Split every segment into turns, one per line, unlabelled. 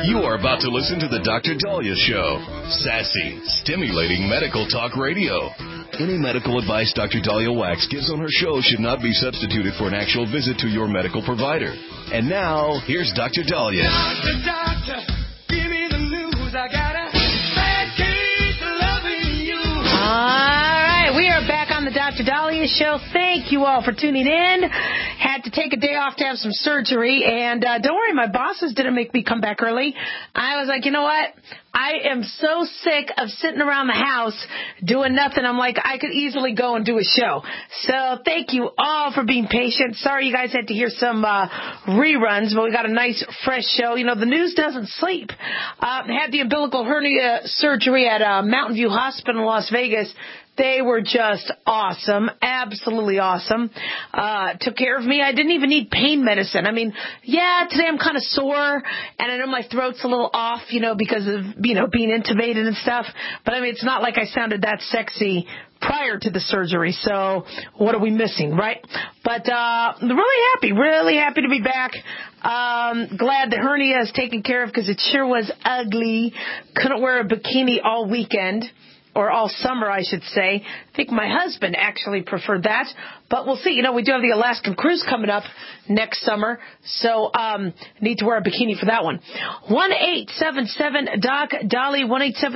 You are about to listen to the Dr. Dahlia Show. Sassy, stimulating medical talk radio. Any medical advice Dr. Dahlia Wax gives on her show should not be substituted for an actual visit to your medical provider. And now, here's Dr. Dahlia.
Doctor, give me the news. I got a bad case of loving you.
All right, we are back on the Dr. Dahlia Show. Thank you all for tuning in. Had to take a day off to have some surgery, and don't worry, my bosses didn't make me come back early. I was like, you know what? I am so sick of sitting around the house doing nothing. I'm like, I could easily go and do a show. So thank you all for being patient. Sorry you guys had to hear some reruns, but we got a nice, fresh show. You know, the news doesn't sleep. Had the umbilical hernia surgery at Mountain View Hospital in Las Vegas. They were just awesome, absolutely awesome. Took care of me. I didn't even need pain medicine. I mean, yeah, today I'm kind of sore, and I know my throat's a little off, you know, because of, you know, being intubated and stuff. But I mean, it's not like I sounded that sexy prior to the surgery. So what are we missing, right? But really happy to be back. Glad the hernia is taken care of because it sure was ugly. Couldn't wear a bikini all weekend. Or all summer, I should say. I think my husband actually preferred that. But we'll see. You know, we do have the Alaskan cruise coming up next summer. So, need to wear a bikini for that one. 1-877-DOC-DALI,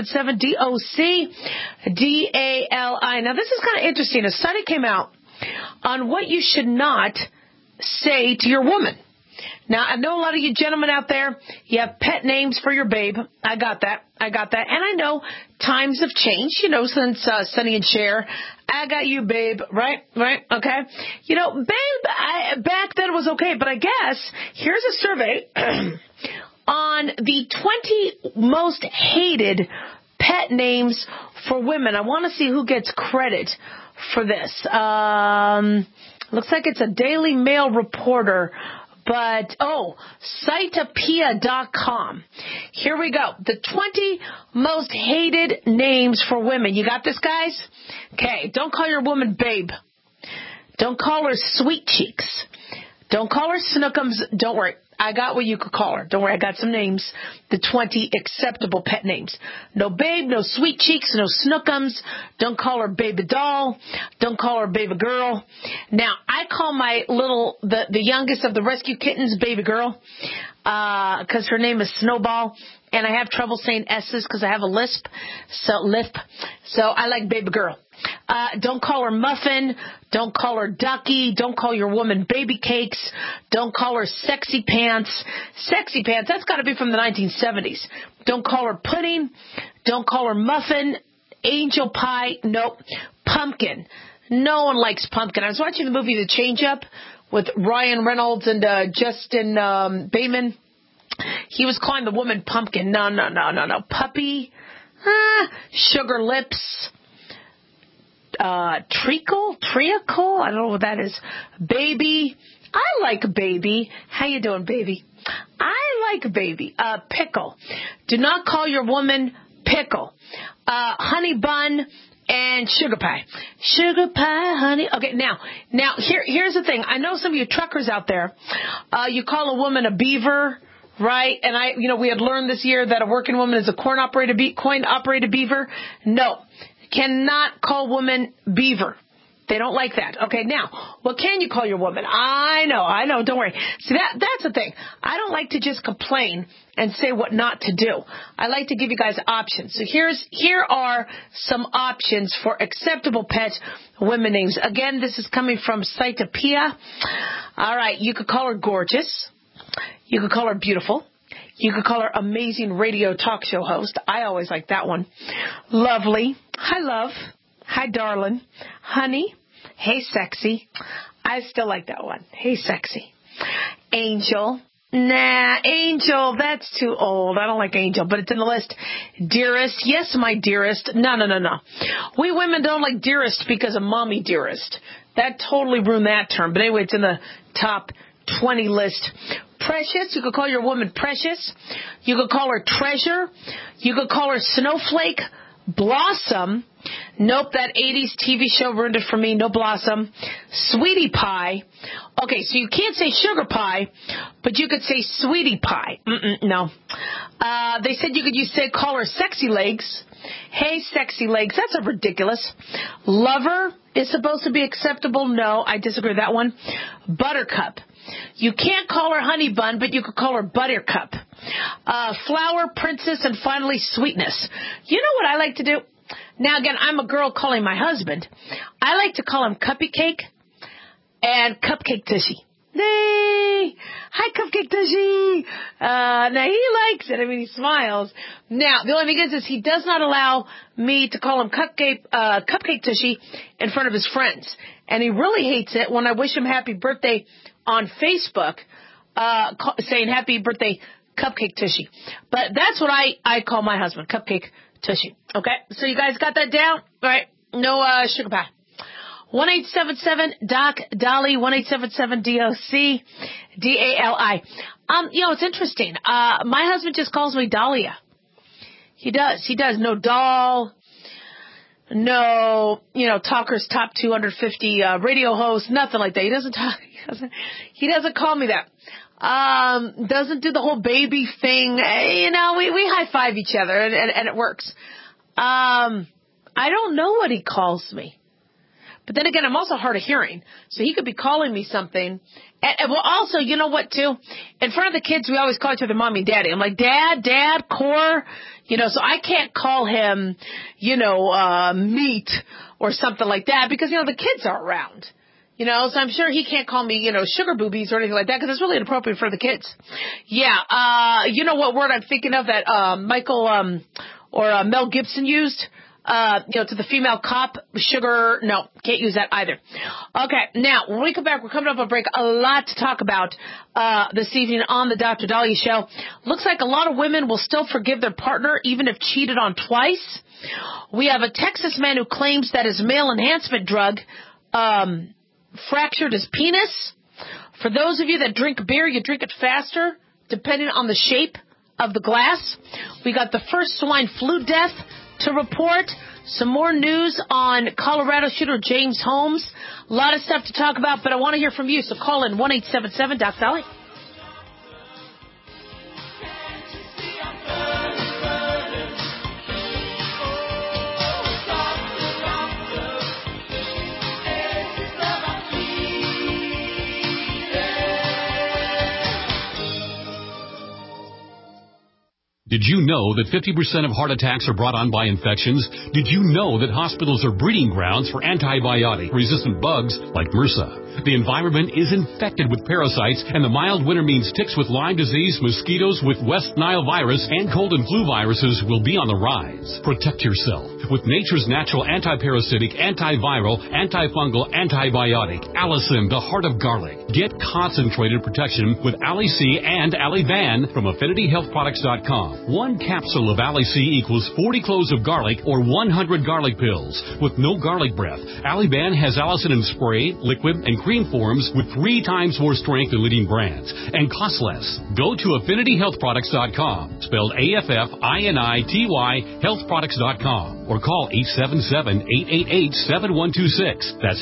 1-877-DOC-DALI. Now, this is kind of interesting. A study came out on what you should not say to your woman. Now, I know a lot of you gentlemen out there, you have pet names for your babe. I got that. And I know times have changed, you know, since Sonny and Cher. I got you, babe. Right? Okay. You know, babe, back then was okay. But I guess here's a survey on the 20 most hated pet names for women. I want to see who gets credit for this. Looks like it's a Daily Mail reporter. But, Cytopia.com. Here we go. The 20 most hated names for women. You got this, guys? Okay. Don't call your woman babe. Don't call her sweet cheeks. Don't call her snookums. Don't worry. I got what you could call her. Don't worry. I got some names. The 20 acceptable pet names. No babe, no sweet cheeks, no snookums. Don't call her baby doll. Don't call her baby girl. Now, I call my the youngest of the rescue kittens baby girl, because her name is Snowball. And I have trouble saying S's because I have a lisp. So I like baby girl. Don't call her muffin. Don't call her ducky. Don't call your woman baby cakes. Don't call her sexy pants. Sexy pants, that's got to be from the 1970s. Don't call her pudding. Don't call her muffin. Angel pie. Nope. Pumpkin. No one likes pumpkin. I was watching the movie The Change Up with Ryan Reynolds and Justin Bateman. He was calling the woman pumpkin. No. Puppy. Sugar lips. Treacle? I don't know what that is. Baby. I like baby. How you doing, baby? I like baby. Pickle. Do not call your woman pickle. Honey bun and sugar pie. Sugar pie, honey. Okay, now here's the thing. I know some of you truckers out there, you call a woman a beaver. Right, and we had learned this year that a working woman is a coin-operated beaver. No, cannot call woman beaver. They don't like that. Okay, now, what can you call your woman? I know, don't worry. See, that's the thing. I don't like to just complain and say what not to do. I like to give you guys options. So here are some options for acceptable pet women names. Again, this is coming from Cytopia. All right, you could call her gorgeous. You could call her beautiful. You could call her amazing radio talk show host. I always like that one. Lovely. Hi, love. Hi, darling. Honey. Hey, sexy. I still like that one. Hey, sexy. Angel. Nah, Angel, that's too old. I don't like Angel, but it's in the list. Dearest. Yes, my dearest. No. We women don't like dearest because of mommy dearest. That totally ruined that term. But anyway, it's in the top 20 list. Precious, you could call your woman Precious. You could call her Treasure. You could call her Snowflake. Blossom. Nope, that 80s TV show ruined it for me. No Blossom. Sweetie Pie. Okay, so you can't say Sugar Pie, but you could say Sweetie Pie. No. They said you could call her sexy legs. Hey, sexy legs. That's ridiculous. Lover is supposed to be acceptable. No, I disagree with that one. Buttercup. You can't call her honey bun, but you could call her buttercup. Flower, princess, and finally sweetness. You know what I like to do? Now, again, I'm a girl calling my husband. I like to call him Cuppy Cake and Cupcake Tushy. Hey, hi, Cupcake Tushy. Now, he likes it. I mean, he smiles. Now, the only thing is he does not allow me to call him Cupcake Tushy in front of his friends. And he really hates it when I wish him happy birthday on Facebook, saying happy birthday, Cupcake Tushy. But that's what I call my husband, Cupcake Tushy. Okay? So you guys got that down? All right. No sugar pie. 1-877-DOC-DOLLY, 1-877-DOC-DALI. It's interesting. My husband just calls me Dahlia. He does. No doll. No, Talker's top 250 radio host, nothing like that. He doesn't doesn't call me that. Doesn't do the whole baby thing. We high five each other and it works. I don't know what he calls me. But then again, I'm also hard of hearing. So he could be calling me something. And well, also, you know what, too? In front of the kids, we always call each other mommy and daddy. I'm like, Dad, core. So I can't call him, meat or something like that because, the kids are around. So I'm sure he can't call me, sugar boobies or anything like that because it's really inappropriate for the kids. Yeah, you know what word I'm thinking of that Michael or Mel Gibson used? To the female cop, sugar, no, can't use that either. Okay, now, when we come back, we're coming up on a break. A lot to talk about this evening on the Dr. Dahlia Show. Looks like a lot of women will still forgive their partner even if cheated on twice. We have a Texas man who claims that his male enhancement drug fractured his penis. For those of you that drink beer, you drink it faster, depending on the shape of the glass. We got the first swine flu death to report, some more news on Colorado shooter James Holmes. A lot of stuff to talk about, but I want to hear from you. So call in 1-877-DOC-DOLLY.
Did you know that 50% of heart attacks are brought on by infections? Did you know that hospitals are breeding grounds for antibiotic-resistant bugs like MRSA? The environment is infected with parasites, and the mild winter means ticks with Lyme disease, mosquitoes with West Nile virus, and cold and flu viruses will be on the rise. Protect yourself with nature's natural antiparasitic, antiviral, antifungal, antibiotic, Allicin, the heart of garlic. Get concentrated protection with Ali-C and Ali-Van from AffinityHealthProducts.com. One capsule of Ali-C equals 40 cloves of garlic or 100 garlic pills. With no garlic breath, Ali-Van has Allicin in spray, liquid, and cream forms with 3 times more strength than leading brands and costs less. Go to AffinityHealthProducts.com, spelled AFFINITY, healthproducts.com, or call 877-888-7126. That's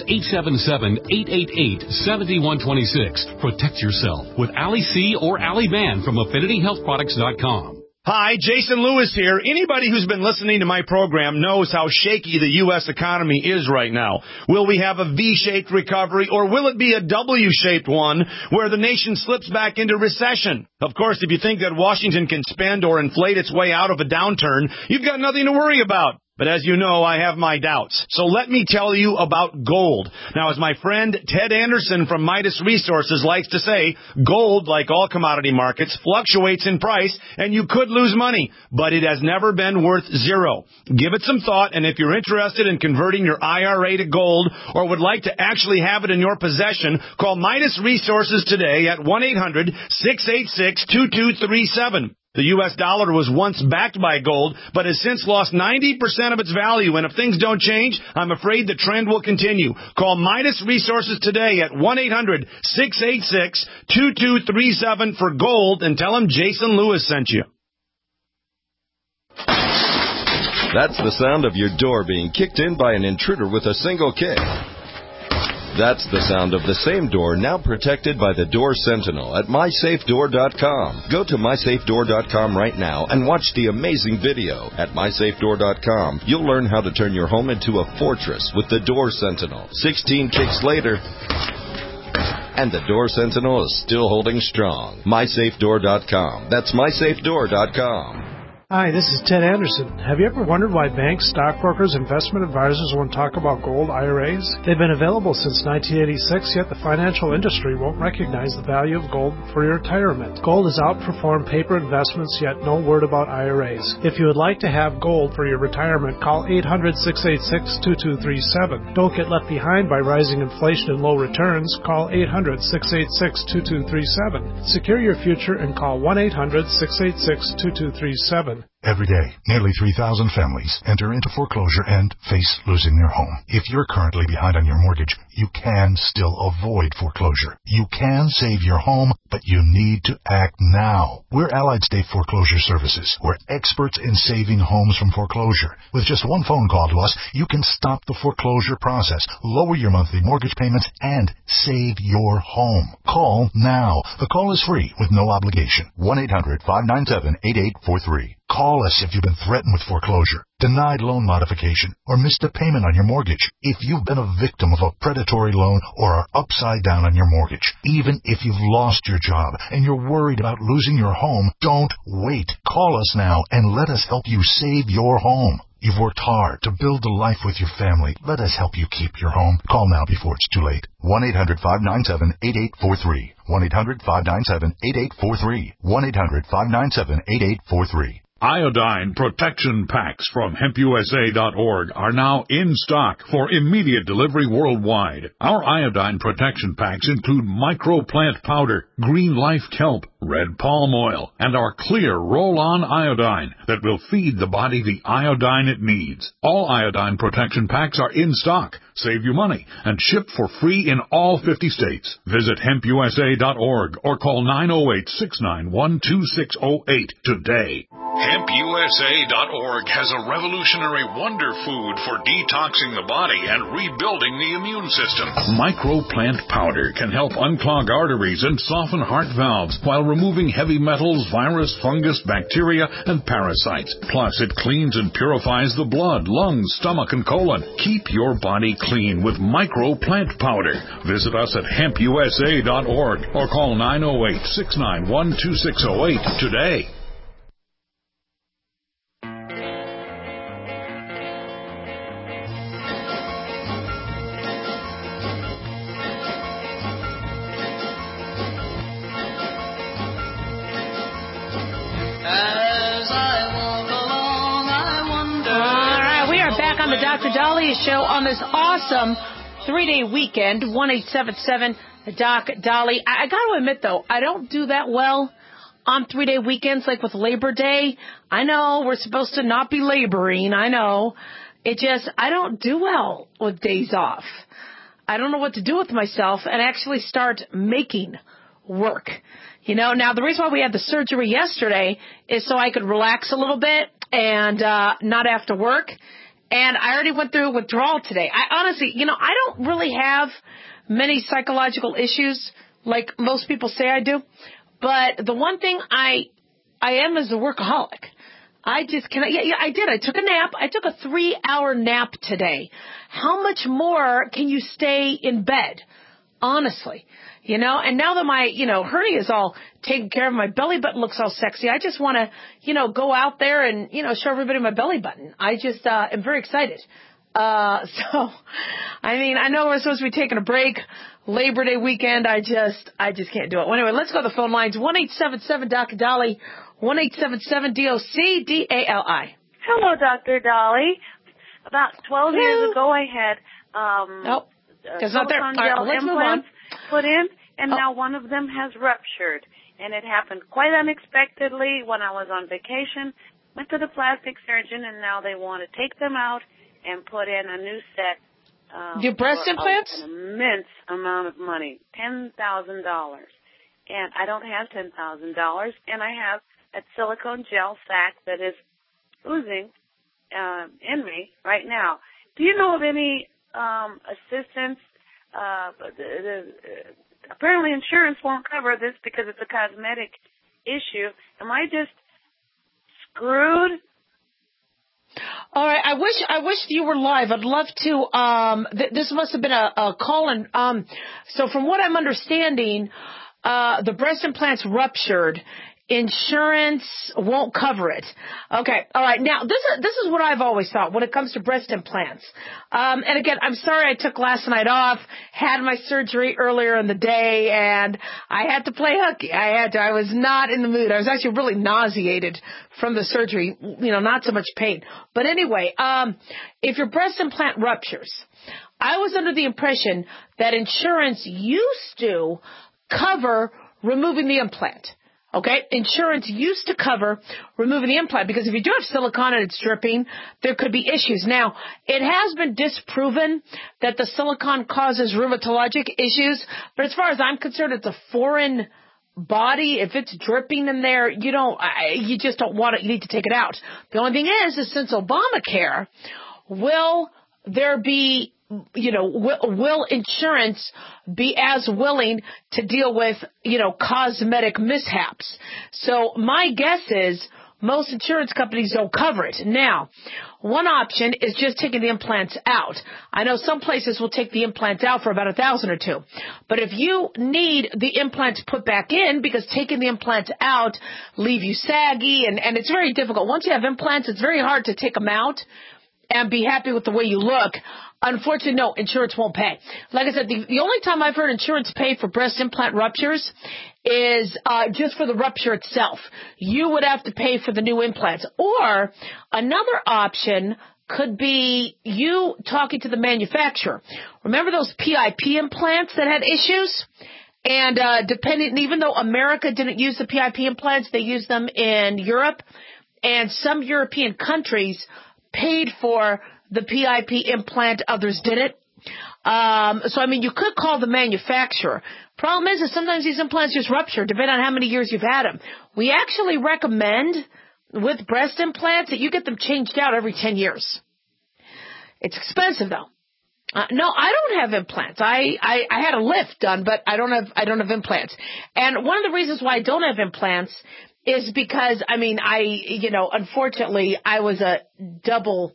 877-888-7126. Protect yourself with Ali-C or Ali-Van from AffinityHealthProducts.com.
Hi, Jason Lewis here. Anybody who's been listening to my program knows how shaky the U.S. economy is right now. Will we have a V-shaped recovery, or will it be a W-shaped one where the nation slips back into recession? Of course, if you think that Washington can spend or inflate its way out of a downturn, you've got nothing to worry about. But as you know, I have my doubts. So let me tell you about gold. Now, as my friend Ted Anderson from Midas Resources likes to say, gold, like all commodity markets, fluctuates in price, and you could lose money, but it has never been worth zero. Give it some thought, and if you're interested in converting your IRA to gold or would like to actually have it in your possession, call Midas Resources today at 1-800-686-2237. The U.S. dollar was once backed by gold, but has since lost 90% of its value. And if things don't change, I'm afraid the trend will continue. Call Midas Resources today at 1-800-686-2237 for gold and tell them Jason Lewis sent you.
That's the sound of your door being kicked in by an intruder with a single kick. That's the sound of the same door now protected by the Door Sentinel at MySafeDoor.com. Go to MySafeDoor.com right now and watch the amazing video. At MySafeDoor.com, you'll learn how to turn your home into a fortress with the Door Sentinel. 16 kicks later, and the Door Sentinel is still holding strong. MySafeDoor.com. That's MySafeDoor.com.
Hi, this is Ted Anderson. Have you ever wondered why banks, stockbrokers, investment advisors won't talk about gold IRAs? They've been available since 1986, yet the financial industry won't recognize the value of gold for your retirement. Gold has outperformed paper investments, yet no word about IRAs. If you would like to have gold for your retirement, call 800-686-2237. Don't get left behind by rising inflation and low returns. Call 800-686-2237. Secure your future and call 1-800-686-2237.
Every day, nearly 3,000 families enter into foreclosure and face losing their home. If you're currently behind on your mortgage, you can still avoid foreclosure. You can save your home, but you need to act now. We're Allied State Foreclosure Services. We're experts in saving homes from foreclosure. With just one phone call to us, you can stop the foreclosure process, lower your monthly mortgage payments, and save your home. Call now. The call is free with no obligation. 1-800-597-8843. Call us if you've been threatened with foreclosure, denied loan modification, or missed a payment on your mortgage. If you've been a victim of a predatory loan or are upside down on your mortgage, even if you've lost your job and you're worried about losing your home, don't wait. Call us now and let us help you save your home. You've worked hard to build a life with your family. Let us help you keep your home. Call now before it's too late. 1-800-597-8843. 1-800-597-8843. 1-800-597-8843.
Iodine protection packs from HempUSA.org are now in stock for immediate delivery worldwide. Our iodine protection packs include microplant powder, green life kelp, red palm oil, and our clear roll-on iodine that will feed the body the iodine it needs. All iodine protection packs are in stock, save you money, and shipped for free in all 50 states. Visit HempUSA.org or call 908-691-2608 today.
HempUSA.org has a revolutionary wonder food for detoxing the body and rebuilding the immune system.
Microplant powder can help unclog arteries and soften heart valves while removing heavy metals, virus, fungus, bacteria, and parasites. Plus, it cleans and purifies the blood, lungs, stomach, and colon. Keep your body clean with microplant powder. Visit us at HempUSA.org or call 908-691-2608 today.
Dr. Dahlia Show on this awesome 3-day weekend, 1-877-DOC-DOLLY. I got to admit, though, I don't do that well on 3-day weekends like with Labor Day. I know we're supposed to not be laboring. I know. I don't do well with days off. I don't know what to do with myself and actually start making work. You know, now the reason why we had the surgery yesterday is so I could relax a little bit and not have to work. And I already went through withdrawal today. I honestly, I don't really have many psychological issues like most people say I do. But the one thing I am is a workaholic. I just cannot. Yeah, I did. I took a nap. I took a 3-hour nap today. How much more can you stay in bed? Honestly. And now that my, hernia is all taken care of, my belly button looks all sexy. I just want to, go out there and, show everybody my belly button. I just am very excited. I know we're supposed to be taking a break. Labor Day weekend, I just can't do it. Well, anyway, let's go to the phone lines. 1-877-DOC-DOLLY, 1-877-DOC-DALI.
Hello, Dr. Dolly. About 12 years ago, I had silicone gel implants put in, and now one of them has ruptured. And it happened quite unexpectedly when I was on vacation. Went to the plastic surgeon, and now they want to take them out and put in a new set.
Your breast implants?
An immense amount of money, $10,000. And I don't have $10,000, and I have a silicone gel sac that is oozing in me right now. Do you know of any assistance apparently insurance won't cover this because it's a cosmetic issue. Am I just screwed?
All right. I wish you were live. I'd love to. This must have been a call-in. So from what I'm understanding, the breast implants ruptured. Insurance won't cover it. Okay. All right. Now, this is what I've always thought when it comes to breast implants. And again, I'm sorry I took last night off, had my surgery earlier in the day, and I had to play hooky. I was not in the mood. I was actually really nauseated from the surgery, not so much pain. But anyway, if your breast implant ruptures, I was under the impression that insurance used to cover removing the implant. Okay, insurance used to cover removing the implant because if you do have silicone and it's dripping, there could be issues. Now, it has been disproven that the silicone causes rheumatologic issues, but as far as I'm concerned, it's a foreign body. If it's dripping in there, you just don't want it. You need to take it out. The only thing is since Obamacare, will there be will insurance be as willing to deal with, cosmetic mishaps? So my guess is most insurance companies don't cover it. Now, one option is just taking the implants out. I know some places will take the implants out for about $1,000 or $2,000. But if you need the implants put back in, because taking the implants out leave you saggy and it's very difficult. Once you have implants, it's very hard to take them out and be happy with the way you look. Unfortunately, no, insurance won't pay. Like I said, the only time I've heard insurance pay for breast implant ruptures is just for the rupture itself. You would have to pay for the new implants. Or another option could be you talking to the manufacturer. Remember those PIP implants that had issues? And even though America didn't use the PIP implants, they used them in Europe. And some European countries paid for the PIP implant, others didn't. You could call the manufacturer. Problem is sometimes these implants just rupture, depending on how many years you've had them. We actually recommend with breast implants that you get them changed out every 10 years. It's expensive though. No, I don't have implants. I had a lift done, but I don't have implants. And one of the reasons why I don't have implants is because, unfortunately, I was a double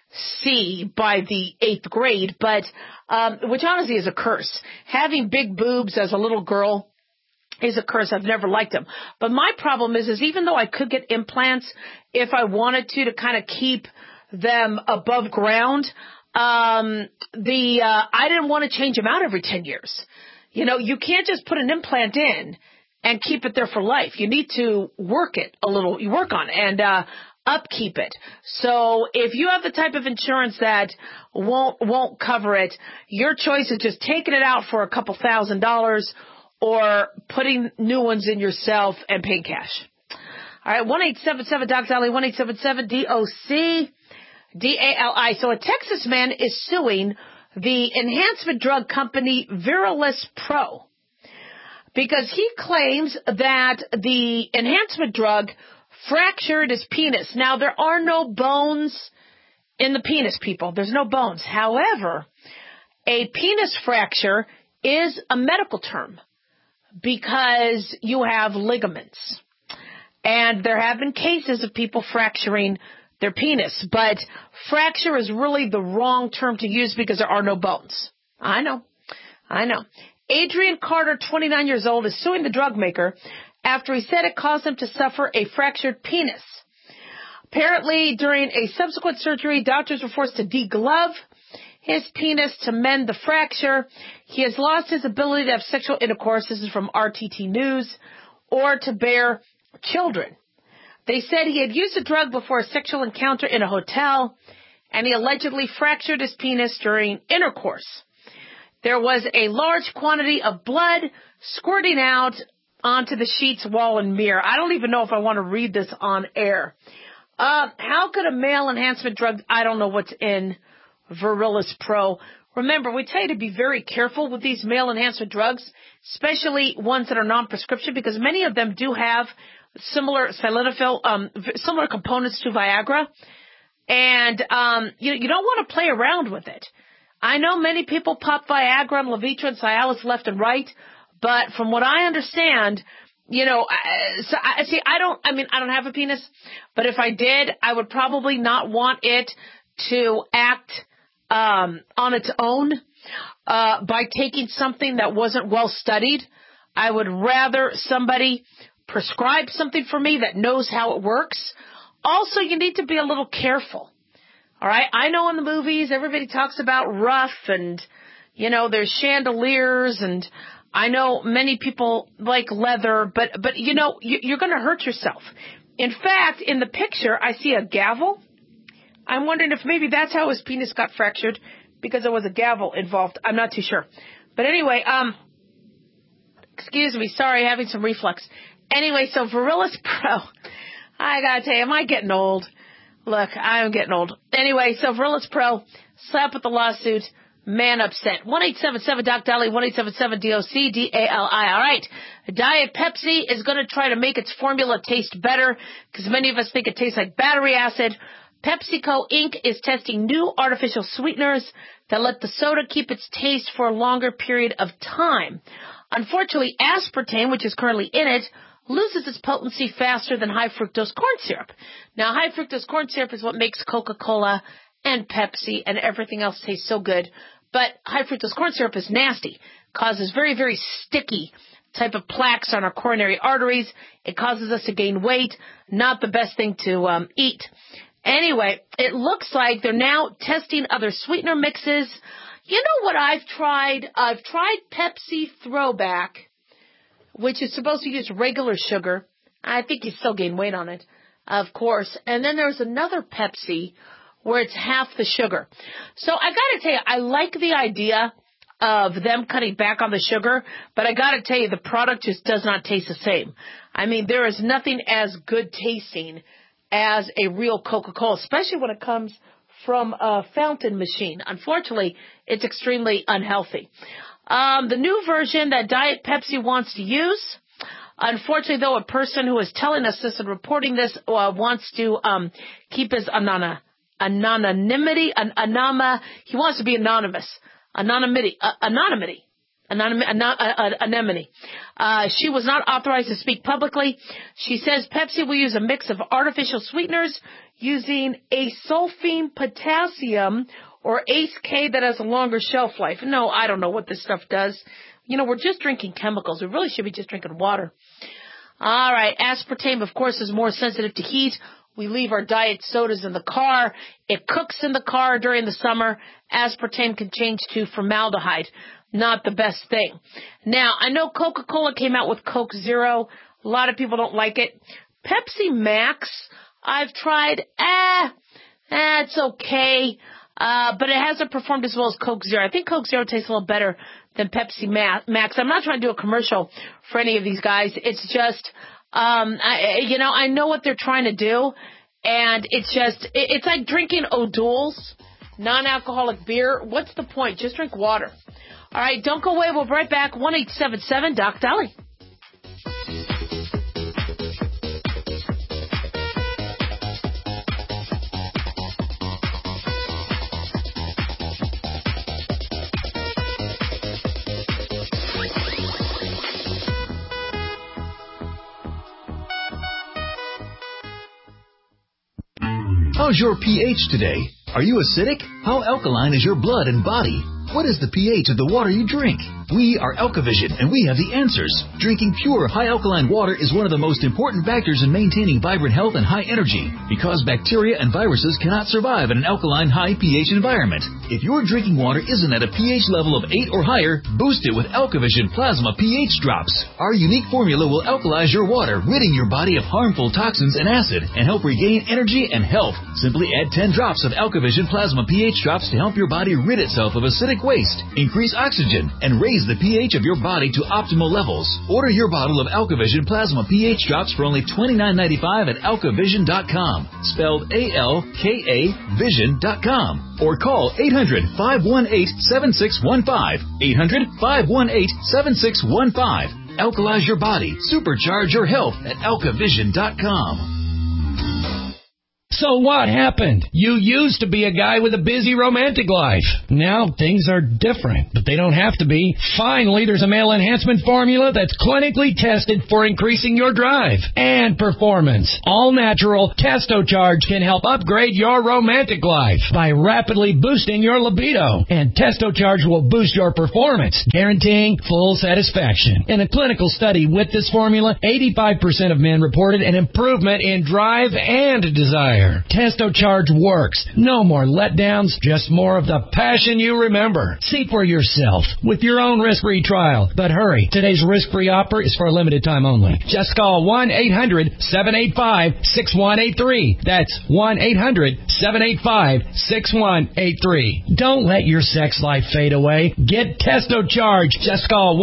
C by the 8th grade, but, which honestly is a curse. Having big boobs as a little girl is a curse. I've never liked them. But my problem is even though I could get implants if I wanted to kind of keep them above ground, I didn't want to change them out every 10 years. You can't just put an implant in and keep it there for life. You need to work it a little. You work on it and upkeep it. So if you have the type of insurance that won't cover it, your choice is just taking it out for a couple $1,000 or putting new ones in yourself and paying cash. All right, 1-877-DOC-DALI, 1-877-DOC-DALI. So a Texas man is suing the enhancement drug company Viralis Pro because he claims that the enhancement drug fractured his penis. Now, there are no bones in the penis, people. There's no bones. However, a penis fracture is a medical term because you have ligaments. And there have been cases of people fracturing their penis. But fracture is really the wrong term to use because there are no bones. I know. Adrian Carter, 29 years old, is suing the drug maker after he said it caused him to suffer a fractured penis. Apparently, during a subsequent surgery, doctors were forced to deglove his penis to mend the fracture. He has lost his ability to have sexual intercourse, this is from RTT News, or to bear children. They said he had used the drug before a sexual encounter in a hotel, and he allegedly fractured his penis during intercourse. There was a large quantity of blood squirting out onto the sheets, wall, and mirror. I don't even know if I want to read this on air. How could a male enhancement drug, I don't know what's in Viralis Pro. Remember, we tell you to be very careful with these male enhancement drugs, especially ones that are non-prescription, because many of them do have similar sildenafil, similar components to Viagra. And, you don't want to play around with it. I know many people pop Viagra and Levitra and Cialis left and right, but from what I understand, I don't have a penis, but if I did, I would probably not want it to act on its own by taking something that wasn't well studied. I would rather somebody prescribe something for me that knows how it works. Also, you need to be a little careful. All right? I know in the movies everybody talks about rough and, there's chandeliers, and I know many people like leather, but you're going to hurt yourself. In fact, in the picture, I see a gavel. I'm wondering if maybe that's how his penis got fractured, because there was a gavel involved. I'm not too sure. But anyway, excuse me, sorry, having some reflux. Anyway, so Virilis Pro, I gotta tell you, am I getting old? Look, I'm getting old. Anyway, so Virilis Pro, slap with the lawsuit, man upset. 1-877-DOC-DALI, 1-877-DOC-DALI. All right, Diet Pepsi is going to try to make its formula taste better, because many of us think it tastes like battery acid. PepsiCo Inc. is testing new artificial sweeteners that let the soda keep its taste for a longer period of time. Unfortunately, aspartame, which is currently in it, loses its potency faster than high fructose corn syrup. Now, high fructose corn syrup is what makes Coca-Cola and Pepsi and everything else taste so good. But high fructose corn syrup is nasty, causes very, very sticky type of plaques on our coronary arteries. It causes us to gain weight. Not the best thing to eat. Anyway, it looks like they're now testing other sweetener mixes. You know what I've tried? I've tried Pepsi Throwback, which is supposed to use regular sugar. I think you still gain weight on it, of course. And then there's another Pepsi where it's half the sugar. So I got to tell you, I like the idea of them cutting back on the sugar, but I got to tell you, the product just does not taste the same. I mean, there is nothing as good tasting as a real Coca-Cola, especially when it comes from a fountain machine. Unfortunately, it's extremely unhealthy. The new version that Diet Pepsi wants to use, unfortunately, though, a person who is telling us this and reporting this wants to keep his anonymity. He wants to be anonymous. Anonymity. She was not authorized to speak publicly. She says Pepsi will use a mix of artificial sweeteners using asulfame potassium or ACE-K that has a longer shelf life. No, I don't know what this stuff does. We're just drinking chemicals. We really should be just drinking water. All right, aspartame, of course, is more sensitive to heat. We leave our diet sodas in the car. It cooks in the car during the summer. Aspartame can change to formaldehyde. Not the best thing. Now, I know Coca-Cola came out with Coke Zero. A lot of people don't like it. Pepsi Max, I've tried. It's okay. But it hasn't performed as well as Coke Zero. I think Coke Zero tastes a little better than Pepsi Max. I'm not trying to do a commercial for any of these guys. It's just, I know what they're trying to do. And it's like drinking O'Doul's non-alcoholic beer. What's the point? Just drink water. All right, don't go away. We'll be right back. 1-877-DOC-DALI.
How's your pH today? Are you acidic? How alkaline is your blood and body? What is the pH of the water you drink? We are Alkavision, and we have the answers. Drinking pure, high-alkaline water is one of the most important factors in maintaining vibrant health and high energy, because bacteria and viruses cannot survive in an alkaline, high pH environment. If your drinking water isn't at a pH level of 8 or higher, boost it with Alkavision Plasma pH Drops. Our unique formula will alkalize your water, ridding your body of harmful toxins and acid, and help regain energy and health. Simply add 10 drops of Alkavision Plasma pH Drops to help your body rid itself of acidic waste, increase oxygen, and raise the pH of your body to optimal levels. Order your bottle of Alkavision Plasma pH Drops for only $29.95 at alkavision.com, spelled A-L-K-A Vision.com, or call 800-518-7615, 800-518-7615. Alkalize your body, supercharge your health at alkavision.com.
So what happened? You used to be a guy with a busy romantic life. Now things are different, but they don't have to be. Finally, there's a male enhancement formula that's clinically tested for increasing your drive and performance. All natural TestoCharge can help upgrade your romantic life by rapidly boosting your libido. And TestoCharge will boost your performance, guaranteeing full satisfaction. In a clinical study with this formula, 85% of men reported an improvement in drive and desire. TestoCharge works. No more letdowns, just more of the passion you remember. See for yourself with your own risk-free trial. But hurry, today's risk-free offer is for a limited time only. Just call 1-800-785-6183. That's 1-800-785-6183. Don't let your sex life fade away. Get TestoCharge. Just call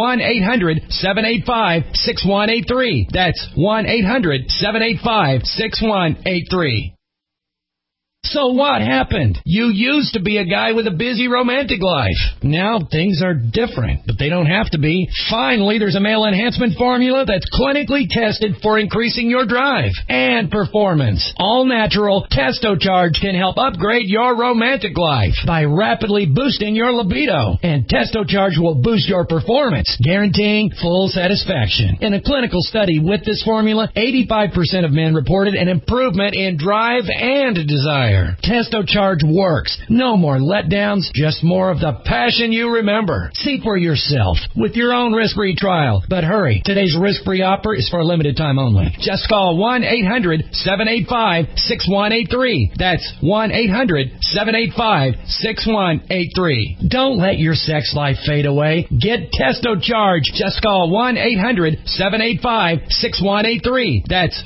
1-800-785-6183. That's 1-800-785-6183. So what happened? You used to be a guy with a busy romantic life. Now things are different, but they don't have to be. Finally, there's a male enhancement formula that's clinically tested for increasing your drive and performance. All natural TestoCharge can help upgrade your romantic life by rapidly boosting your libido. And TestoCharge will boost your performance, guaranteeing full satisfaction. In a clinical study with this formula, 85% of men reported an improvement in drive and desire. TestoCharge works. No more letdowns, just more of the passion you remember. See for yourself with your own risk-free trial. But hurry, today's risk-free offer is for a limited time only. Just call 1-800-785-6183. That's 1-800-785-6183. Don't let your sex life fade away. Get TestoCharge. Just call 1-800-785-6183. That's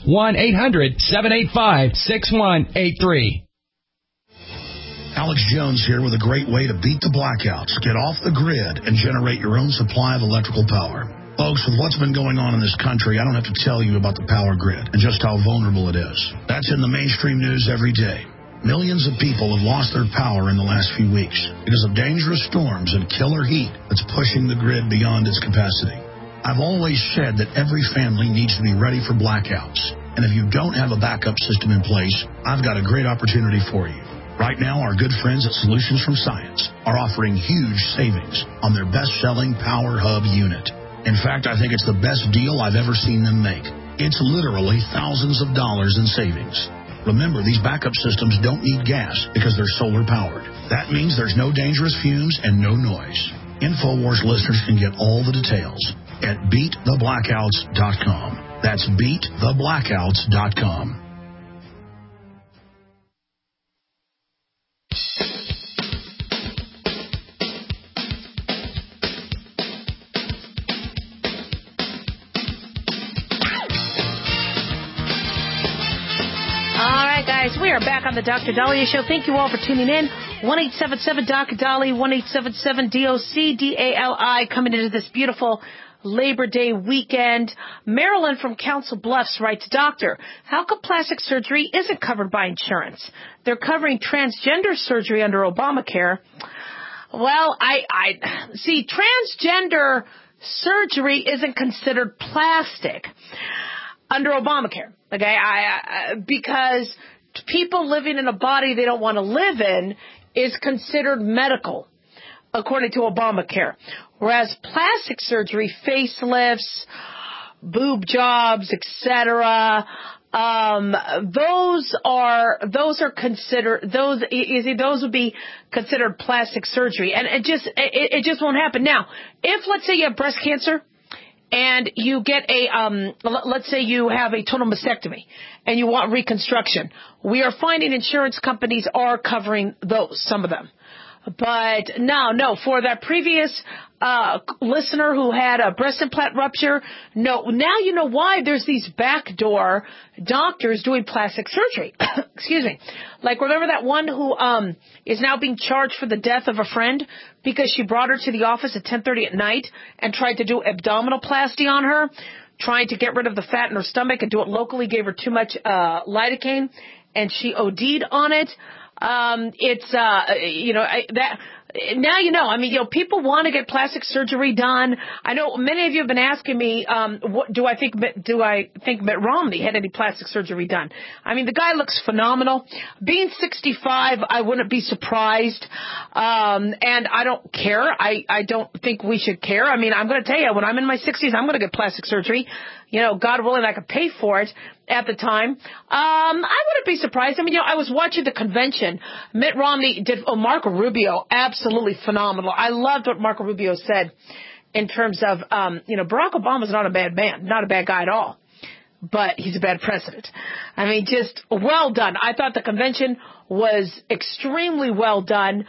1-800-785-6183.
Alex Jones here with a great way to beat the blackouts, get off the grid, and generate your own supply of electrical power. Folks, with what's been going on in this country, I don't have to tell you about the power grid and just how vulnerable it is. That's in the mainstream news every day. Millions of people have lost their power in the last few weeks because of dangerous storms and killer heat that's pushing the grid beyond its capacity. I've always said that every family needs to be ready for blackouts. And if you don't have a backup system in place, I've got a great opportunity for you. Right now, our good friends at Solutions from Science are offering huge savings on their best-selling Power Hub unit. In fact, I think it's the best deal I've ever seen them make. It's literally thousands of dollars in savings. Remember, these backup systems don't need gas because they're solar-powered. That means there's no dangerous fumes and no noise. InfoWars listeners can get all the details at BeatTheBlackouts.com. That's BeatTheBlackouts.com.
Guys, we are back on the Dr. Dahlia Show. Thank you all for tuning in. 1-877-Dr. Dali, 1-877-DOC-DALI, coming into this beautiful Labor Day weekend. Marilyn from Council Bluffs writes, Doctor, how come plastic surgery isn't covered by insurance? They're covering transgender surgery under Obamacare. Well, I see, transgender surgery isn't considered plastic under Obamacare, okay? Because people living in a body they don't want to live in is considered medical, according to Obamacare. Whereas plastic surgery, facelifts, boob jobs, etc., those would be considered plastic surgery, and it just won't happen. Now, if let's say you have breast cancer, and you get let's say you have a total mastectomy and you want reconstruction, we are finding insurance companies are covering those, some of them. But no, for that previous listener who had a breast implant rupture, no. Now you know why there's these backdoor doctors doing plastic surgery. Excuse me. Like, remember that one who is now being charged for the death of a friend because she brought her to the office at 10:30 at night and tried to do abdominoplasty on her, trying to get rid of the fat in her stomach and do it locally, gave her too much lidocaine, and she OD'd on it. now you know. I mean, people want to get plastic surgery done. I know many of you have been asking me, do I think Mitt Romney had any plastic surgery done? I mean, the guy looks phenomenal. Being 65, I wouldn't be surprised. And I don't care. I don't think we should care. I mean, I'm going to tell you, when I'm in my 60s, I'm going to get plastic surgery. God willing, I could pay for it at the time. I wouldn't be surprised. I mean, I was watching the convention. Mitt Romney did, Marco Rubio, absolutely phenomenal. I loved what Marco Rubio said in terms of, Barack Obama's not a bad man, not a bad guy at all. But he's a bad president. I mean, just well done. I thought the convention was extremely well done.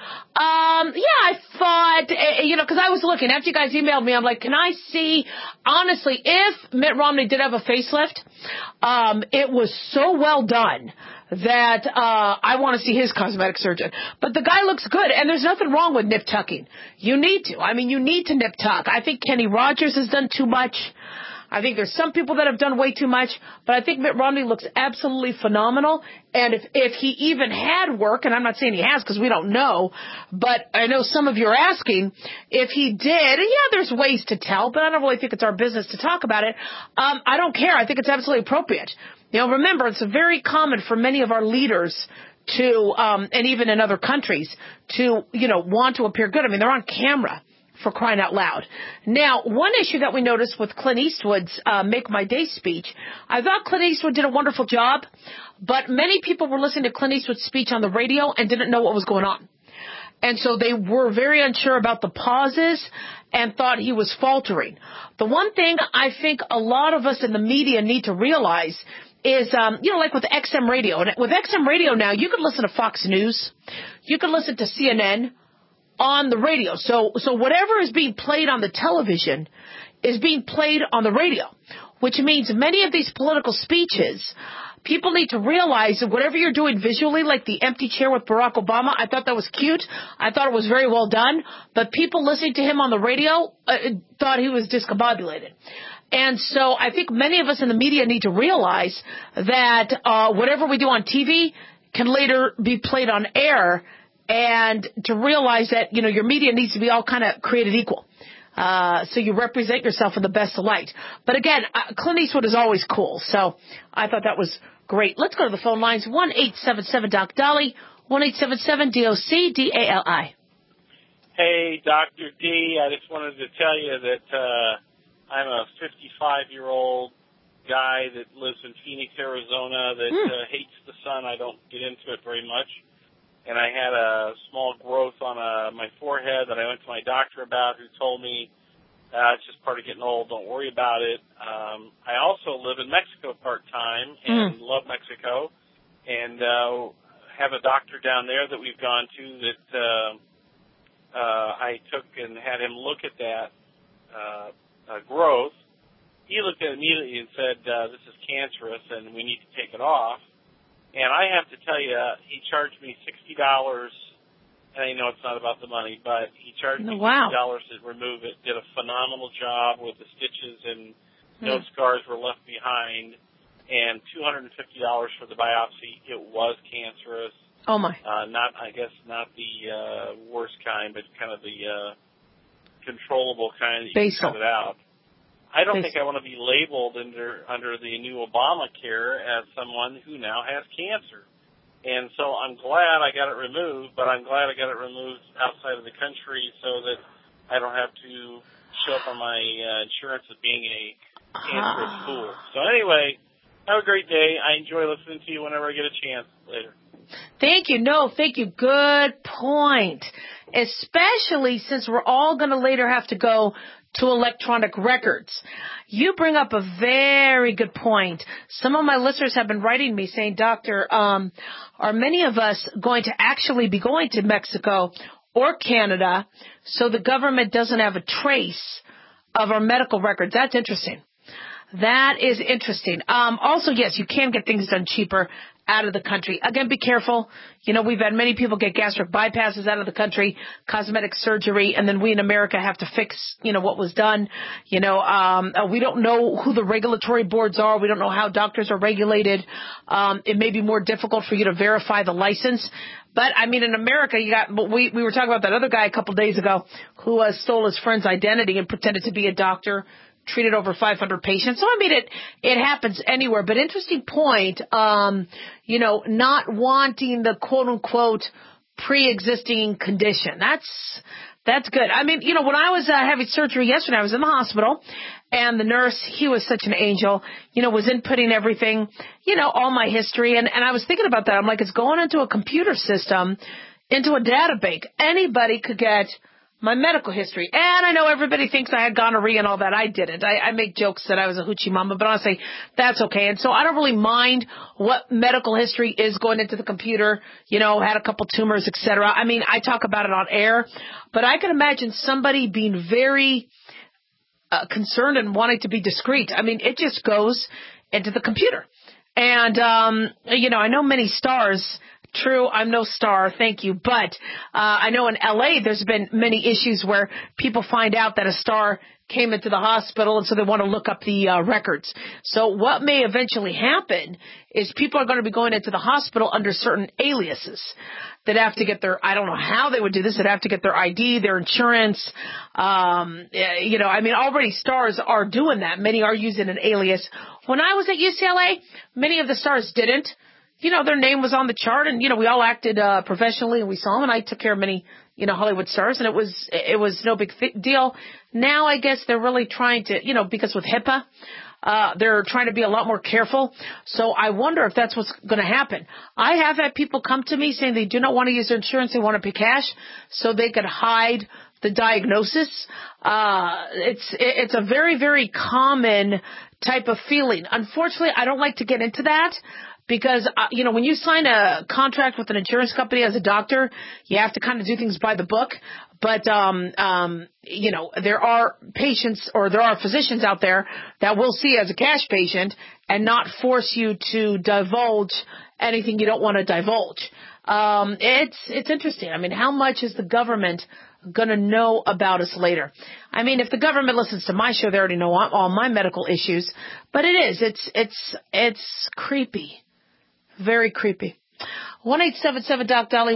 I thought, because I was looking, after you guys emailed me, I'm like, can I see, honestly, if Mitt Romney did have a facelift, it was so well done that I want to see his cosmetic surgeon. But the guy looks good, and there's nothing wrong with nip tucking. You need to. I mean, you need to nip tuck. I think Kenny Rogers has done too much. I think there's some people that have done way too much, but I think Mitt Romney looks absolutely phenomenal. And if he even had work, and I'm not saying he has because we don't know, but I know some of you are asking if he did. And there's ways to tell, but I don't really think it's our business to talk about it. I don't care. I think it's absolutely appropriate. Remember, it's very common for many of our leaders to, and even in other countries, to, want to appear good. I mean, they're on camera. For crying out loud. Now, one issue that we noticed with Clint Eastwood's Make My Day speech, I thought Clint Eastwood did a wonderful job, but many people were listening to Clint Eastwood's speech on the radio and didn't know what was going on. And so they were very unsure about the pauses and thought he was faltering. The one thing I think a lot of us in the media need to realize is, like with XM radio. And with XM radio now, you can listen to Fox News. You can listen to CNN. On the radio. So whatever is being played on the television is being played on the radio, which means many of these political speeches, people need to realize that whatever you're doing visually, like the empty chair with Barack Obama, I thought that was cute. I thought it was very well done. But people listening to him on the radio thought he was discombobulated. And so I think many of us in the media need to realize that whatever we do on TV can later be played on air, and to realize that, your media needs to be all kind of created equal. So you represent yourself in the best of light. But again, Clint Eastwood is always cool. So I thought that was great. Let's go to the phone lines. 1-877-DOC-DOLLY, 1-877-DOC-DALI.
Hey, Dr. D, I just wanted to tell you that I'm a 55-year-old guy that lives in Phoenix, Arizona, that hates the sun. I don't get into it very much. And I had a small growth on my forehead that I went to my doctor about, who told me it's just part of getting old. Don't worry about it. I also live in Mexico part-time and love Mexico, and have a doctor down there that we've gone to that I took and had him look at that growth. He looked at it immediately and said, this is cancerous and we need to take it off. And I have to tell you, he charged me $60, and I know it's not about the money, but he charged me $60 to remove it, did a phenomenal job with the stitches, and no scars were left behind, and $250 for the biopsy. It was cancerous.
Oh, my.
Not the worst kind, but kind of the controllable kind that you can cut it out. I don't think I want to be labeled under the new Obamacare as someone who now has cancer. And so I'm glad I got it removed, but I'm glad I got it removed outside of the country so that I don't have to show up on my insurance as being a cancerous fool. So anyway, have a great day. I enjoy listening to you whenever I get a chance. Later.
Thank you. No, thank you. Good point. Especially since we're all going to later have to go to electronic records. You bring up a very good point. Some of my listeners have been writing me saying, Doctor, are many of us going to actually be going to Mexico or Canada so the government doesn't have a trace of our medical records? That's interesting. That is interesting. Also, yes, you can get things done cheaper out of the country. Again, be careful. You know, we've had many people get gastric bypasses out of the country, cosmetic surgery, and then we in America have to fix, you know, what was done. You know, we don't know who the regulatory boards are. We don't know how doctors are regulated. It may be more difficult for you to verify the license. But, I mean, in America, we were talking about that other guy a couple days ago who stole his friend's identity and pretended to be a doctor, treated over 500 patients. So, I mean, it happens anywhere. But interesting point, you know, not wanting the quote-unquote pre-existing condition. That's good. I mean, you know, when I was having surgery yesterday, I was in the hospital, and the nurse, he was such an angel, you know, was inputting everything, you know, all my history. And I was thinking about that. I'm like, it's going into a computer system, into a data bank. Anybody could get my medical history. And I know everybody thinks I had gonorrhea and all that. I didn't. I make jokes that I was a hoochie mama, but honestly, that's okay. And so I don't really mind what medical history is going into the computer, you know, had a couple tumors, et cetera. I mean, I talk about it on air, but I can imagine somebody being very concerned and wanting to be discreet. I mean, it just goes into the computer. And, you know, I know many stars. True, I'm no star, thank you. But I know in L.A. there's been many issues where people find out that a star came into the hospital, and so they want to look up the records. So what may eventually happen is people are going to be going into the hospital under certain aliases that have to get their, I don't know how they would do this, they'd have to get their ID, their insurance. You know, I mean, already stars are doing that. Many are using an alias. When I was at UCLA, many of the stars didn't. You know, their name was on the chart, and, you know, we all acted professionally, and we saw them, and I took care of many, you know, Hollywood stars, and it was no big deal. Now I guess they're really trying to, you know, because with HIPAA, they're trying to be a lot more careful. So I wonder if that's what's going to happen. I have had people come to me saying they do not want to use their insurance, they want to pay cash, so they could hide the diagnosis. It's a very, very common type of feeling. Unfortunately, I don't like to get into that. Because, you know, when you sign a contract with an insurance company as a doctor, you have to kind of do things by the book. But, you know, there are patients or there are physicians out there that will see as a cash patient and not force you to divulge anything you don't want to divulge. It's interesting. I mean, how much is the government going to know about us later? I mean, if the government listens to my show, they already know all my medical issues. But it's creepy. Very creepy. 1-877-DOC-DALI,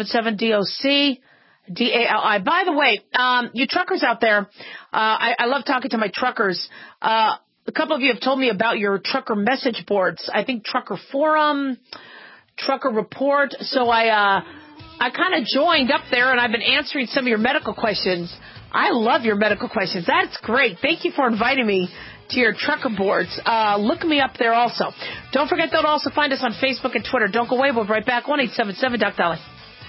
1-877-DOC-DALI. By the way, you truckers out there, I love talking to my truckers. A couple of you have told me about your trucker message boards. I think Trucker Forum, Trucker Report. So I kind of joined up there, and I've been answering some of your medical questions. I love your medical questions. That's great. Thank you for inviting me to your trucker boards. Look me up there also. Don't forget, though, to also find us on Facebook and Twitter. Don't go away. We'll be right back. 1-877-DOC-DALI.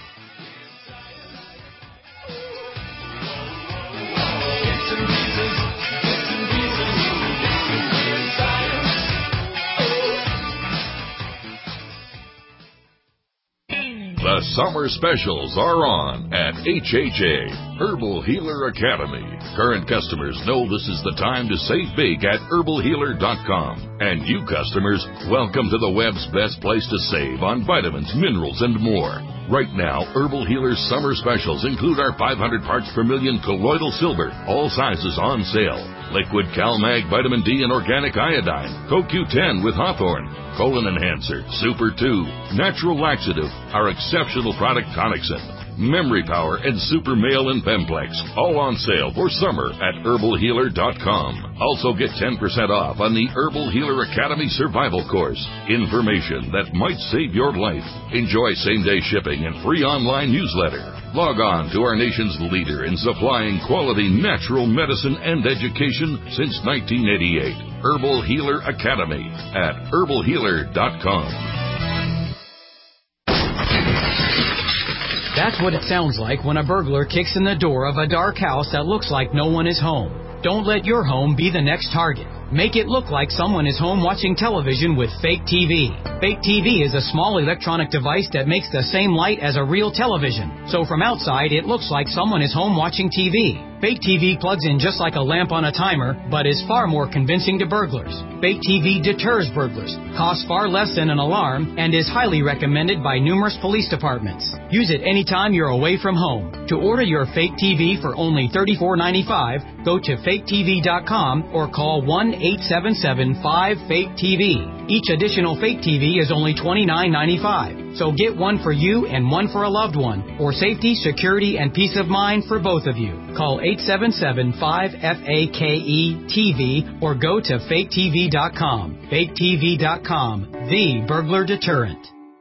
The summer specials are on at HHA, Herbal Healer Academy. Current customers know this is the time to save big at herbalhealer.com. And new customers, welcome to the web's best place to save on vitamins, minerals, and more. Right now, Herbal Healer's summer specials include our 500 parts per million colloidal silver, all sizes on sale. Liquid CalMag Vitamin D and Organic Iodine, CoQ10 with Hawthorne, Colon Enhancer, Super 2, Natural Laxative, our exceptional product Tonicsyn, Memory Power, and Super Male and Bemplex, all on sale for summer at herbalhealer.com. Also get 10% off on the Herbal Healer Academy Survival Course. Information that might save your life. Enjoy same-day shipping and free online newsletter. Log on to our nation's leader in supplying quality natural medicine and education since 1988. Herbal Healer Academy at herbalhealer.com.
That's what it sounds like when a burglar kicks in the door of a dark house that looks like no one is home. Don't let your home be the next target. Make it look like someone is home watching television with fake TV. Fake TV is a small electronic device that makes the same light as a real television. So from outside, it looks like someone is home watching TV. Fake TV plugs in just like a lamp on a timer, but is far more convincing to burglars. Fake TV deters burglars, costs far less than an alarm, and is highly recommended by numerous police departments. Use it anytime you're away from home. To order your fake TV for only $34.95, go to faketv.com or call 1-877-5-FAKE-TV. Each additional fake TV is only $29.95. So get one for you and one for a loved one, for safety, security, and peace of mind for both of you. Call 877-5-FAKE-TV or go to faketv.com. Faketv.com, the burglar deterrent.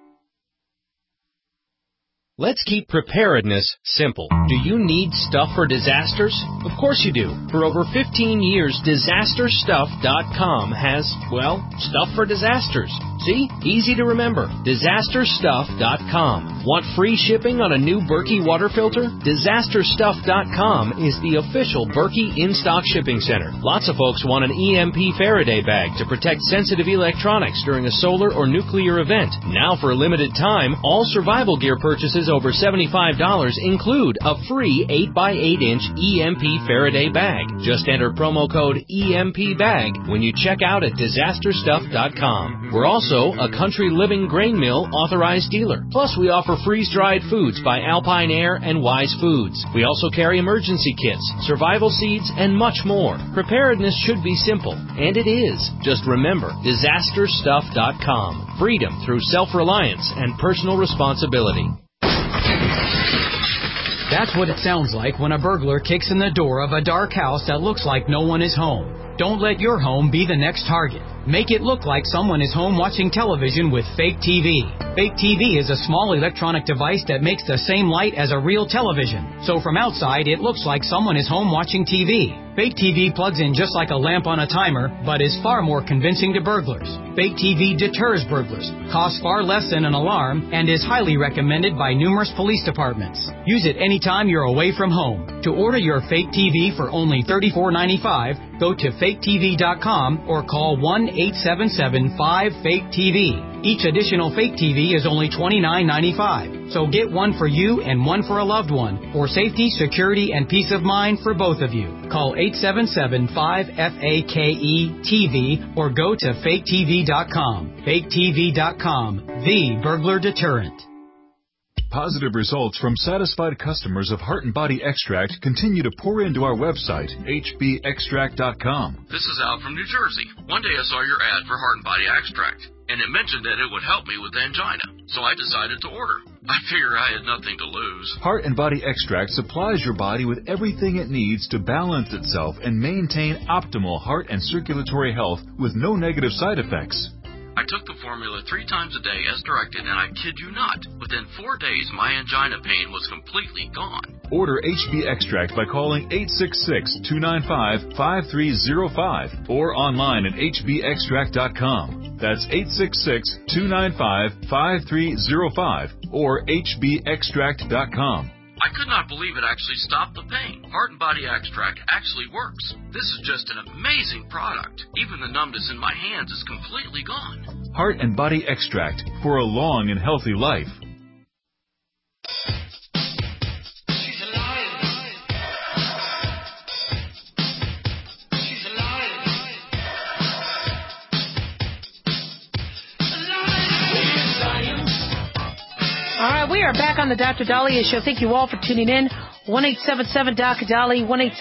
Let's keep preparedness simple. Do you need stuff for disasters? Of course you do. For over 15 years, DisasterStuff.com has, well, stuff for disasters. See? Easy to remember. DisasterStuff.com. Want free shipping on a new Berkey water filter? DisasterStuff.com is the official Berkey in-stock shipping center. Lots of folks want an EMP Faraday bag to protect sensitive electronics during a solar or nuclear event. Now for a limited time, all survival gear purchases over $75 include a free 8x8-inch EMP Faraday bag. Just enter promo code EMPBAG when you check out at DisasterStuff.com. We're also a Country Living Grain Mill authorized dealer. Plus, we offer freeze-dried foods by Alpine Air and Wise Foods. We also carry emergency kits, survival seeds, and much more. Preparedness should be simple, and it is. Just remember, DisasterStuff.com. Freedom through self-reliance and personal responsibility.
That's what it sounds like when a burglar kicks in the door of a dark house that looks like no one is home. Don't let your home be the next target. Make it look like someone is home watching television with fake TV. Fake TV is a small electronic device that makes the same light as a real television. So from outside, it looks like someone is home watching TV. Fake TV plugs in just like a lamp on a timer, but is far more convincing to burglars. Fake TV deters burglars, costs far less than an alarm, and is highly recommended by numerous police departments. Use it anytime you're away from home. To order your fake TV for only $34.95, go to faketv.com or call 1-877-5-FAKE-TV. Each additional fake TV is only $29.95. So get one for you and one for a loved one, for safety, security, and peace of mind for both of you. Call 877-5-FAKE-TV or go to faketv.com. Faketv.com, the burglar deterrent.
Positive results from satisfied customers of Heart and Body Extract continue to pour into our website, hbextract.com.
This is Al from New Jersey. One day I saw your ad for Heart and Body Extract, and it mentioned that it would help me with angina, so I decided to order. I figure I had nothing to lose.
Heart and Body Extract supplies your body with everything it needs to balance itself and maintain optimal heart and circulatory health with no negative side effects.
I took the formula 3 times a day as directed, and I kid you not, within 4 days my angina pain was completely gone.
Order HB Extract by calling 866-295-5305 or online at hbextract.com. That's 866-295-5305 or hbextract.com.
I could not believe it actually stopped the pain. Heart and Body Extract actually works. This is just an amazing product. Even the numbness in my hands is completely gone.
Heart and Body Extract for a long and healthy life.
All right, we are back on the Dr. Dahlia Show. Thank you all for tuning in. 1-877-DOC-DALI,